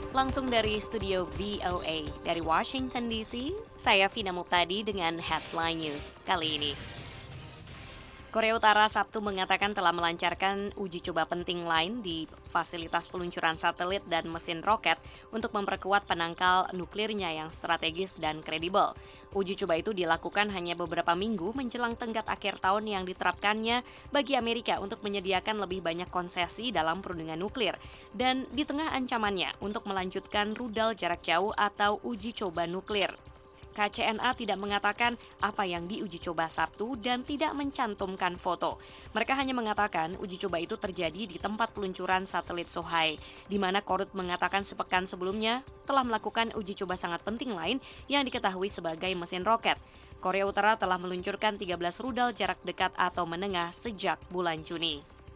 Langsung dari studio VOA dari Washington DC, saya Vina Muptadi dengan Headline News kali ini. Korea Utara Sabtu mengatakan telah melancarkan uji coba penting lain di fasilitas peluncuran satelit dan mesin roket untuk memperkuat penangkal nuklirnya yang strategis dan kredibel. Uji coba itu dilakukan hanya beberapa minggu menjelang tenggat akhir tahun yang diterapkannya bagi Amerika untuk menyediakan lebih banyak konsesi dalam perundingan nuklir dan di tengah ancamannya untuk melanjutkan rudal jarak jauh atau uji coba nuklir. KCNA tidak mengatakan apa yang diuji coba Sabtu dan tidak mencantumkan foto. Mereka hanya mengatakan uji coba itu terjadi di tempat peluncuran satelit Sohae, di mana Korut mengatakan sepekan sebelumnya telah melakukan uji coba sangat penting lain yang diketahui sebagai mesin roket. Korea Utara telah meluncurkan 13 rudal jarak dekat atau menengah sejak bulan Juni.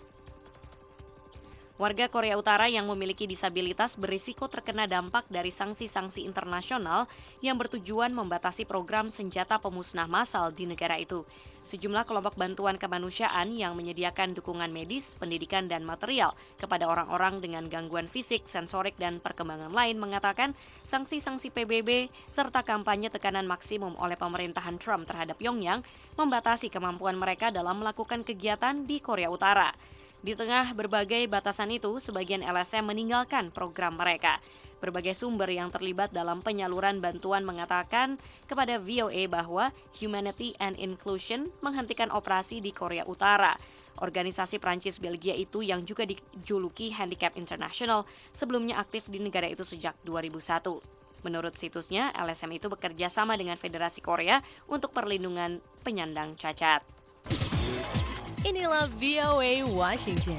Warga Korea Utara yang memiliki disabilitas berisiko terkena dampak dari sanksi-sanksi internasional yang bertujuan membatasi program senjata pemusnah massal di negara itu. Sejumlah kelompok bantuan kemanusiaan yang menyediakan dukungan medis, pendidikan, dan material kepada orang-orang dengan gangguan fisik, sensorik, dan perkembangan lain mengatakan sanksi-sanksi PBB serta kampanye tekanan maksimum oleh pemerintahan Trump terhadap Pyongyang membatasi kemampuan mereka dalam melakukan kegiatan di Korea Utara. Di tengah berbagai batasan itu, sebagian LSM meninggalkan program mereka. Berbagai sumber yang terlibat dalam penyaluran bantuan mengatakan kepada VOA bahwa Humanity and Inclusion menghentikan operasi di Korea Utara. Organisasi Prancis-Belgia itu yang juga dijuluki Handicap International sebelumnya aktif di negara itu sejak 2001. Menurut situsnya, LSM itu bekerja sama dengan Federasi Korea untuk perlindungan penyandang cacat. Inilah VOA Washington.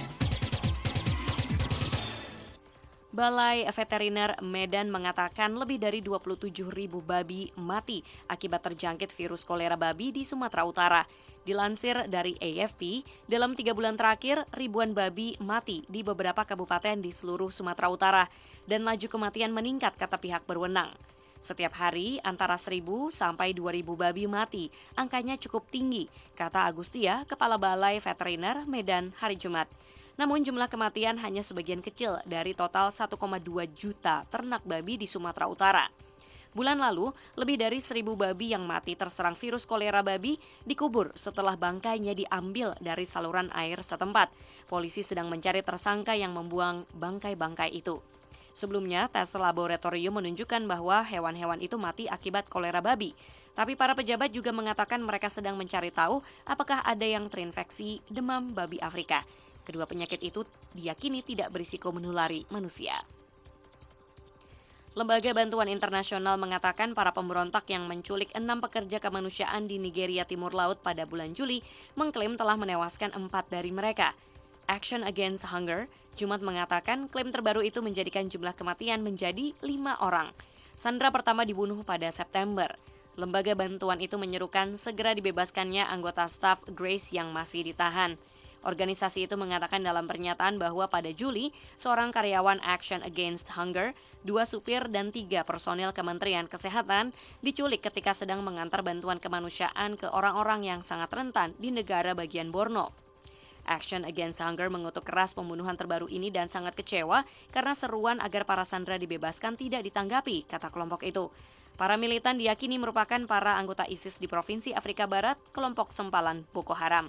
Balai Veteriner Medan mengatakan lebih dari 27.000 babi mati akibat terjangkit virus kolera babi di Sumatera Utara. Dilansir dari AFP, dalam 3 bulan terakhir, ribuan babi mati di beberapa kabupaten di seluruh Sumatera Utara dan laju kematian meningkat kata pihak berwenang. Setiap hari antara 1.000 sampai 2.000 babi mati, angkanya cukup tinggi, kata Agustia, Kepala Balai Veteriner Medan hari Jumat. Namun jumlah kematian hanya sebagian kecil dari total 1,2 juta ternak babi di Sumatera Utara. Bulan lalu, lebih dari 1.000 babi yang mati terserang virus kolera babi dikubur setelah bangkainya diambil dari saluran air setempat. Polisi sedang mencari tersangka yang membuang bangkai-bangkai itu. Sebelumnya, tes laboratorium menunjukkan bahwa hewan-hewan itu mati akibat kolera babi. Tapi para pejabat juga mengatakan mereka sedang mencari tahu apakah ada yang terinfeksi demam babi Afrika. Kedua penyakit itu diyakini tidak berisiko menulari manusia. Lembaga Bantuan Internasional mengatakan para pemberontak yang menculik 6 pekerja kemanusiaan di Nigeria Timur Laut pada bulan Juli mengklaim telah menewaskan 4 dari mereka. Action Against Hunger Jumat mengatakan klaim terbaru itu menjadikan jumlah kematian menjadi 5 orang. Sandera pertama dibunuh pada September. Lembaga bantuan itu menyerukan segera dibebaskannya anggota staf Grace yang masih ditahan. Organisasi itu mengatakan dalam pernyataan bahwa pada Juli, seorang karyawan Action Against Hunger, 2 supir dan 3 personel Kementerian Kesehatan diculik ketika sedang mengantar bantuan kemanusiaan ke orang-orang yang sangat rentan di negara bagian Borno. Action Against Hunger mengutuk keras pembunuhan terbaru ini dan sangat kecewa karena seruan agar para sandera dibebaskan tidak ditanggapi, kata kelompok itu. Para militan diyakini merupakan para anggota ISIS di Provinsi Afrika Barat, kelompok sempalan Boko Haram.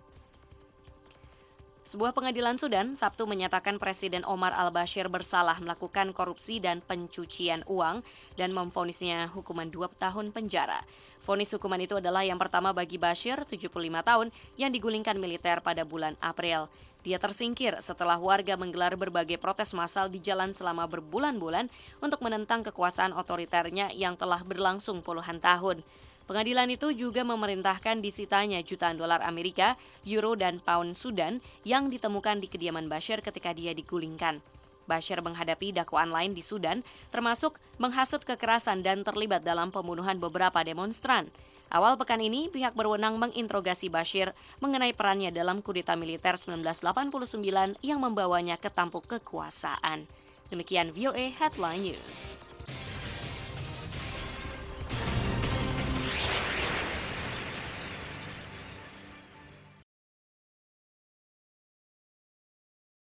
Sebuah pengadilan Sudan Sabtu menyatakan Presiden Omar al-Bashir bersalah melakukan korupsi dan pencucian uang dan memvonisnya hukuman 2 tahun penjara. Vonis hukuman itu adalah yang pertama bagi Bashir, 75 tahun, yang digulingkan militer pada bulan April. Dia tersingkir setelah warga menggelar berbagai protes massal di jalan selama berbulan-bulan untuk menentang kekuasaan otoriternya yang telah berlangsung puluhan tahun. Pengadilan itu juga memerintahkan disitanya jutaan dolar Amerika, euro, dan pound Sudan yang ditemukan di kediaman Bashir ketika dia digulingkan. Bashir menghadapi dakwaan lain di Sudan, termasuk menghasut kekerasan dan terlibat dalam pembunuhan beberapa demonstran. Awal pekan ini, pihak berwenang menginterogasi Bashir mengenai perannya dalam kudeta militer 1989 yang membawanya ke tampuk kekuasaan. Demikian VOA Headline News.